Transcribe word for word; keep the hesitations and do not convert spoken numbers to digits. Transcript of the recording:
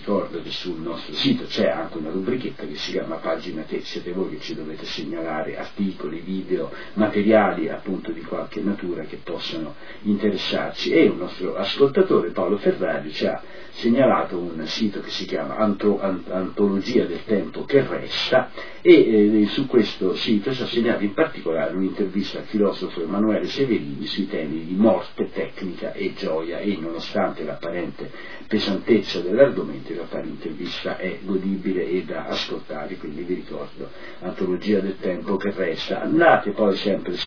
ricordo che sul nostro sito c'è anche una rubrichetta che si chiama Pagina Te, siete voi che ci dovete segnalare articoli, video, materiali appunto di qualche natura che possano interessarci, e un nostro ascoltatore, Paolo Ferrari, ci ha segnalato un sito che si chiama Antro, Antologia del Tempo che Resta, e eh, su questo sito ci ha segnato in particolare un'intervista al filosofo Emanuele Severini sui temi di morte, tecnica e gioia, e nonostante l'apparente pesantezza dell'argomento in realtà l'intervista è godibile e da ascoltare, quindi vi ricordo Antologia del Tempo che Resta. Andate poi sempre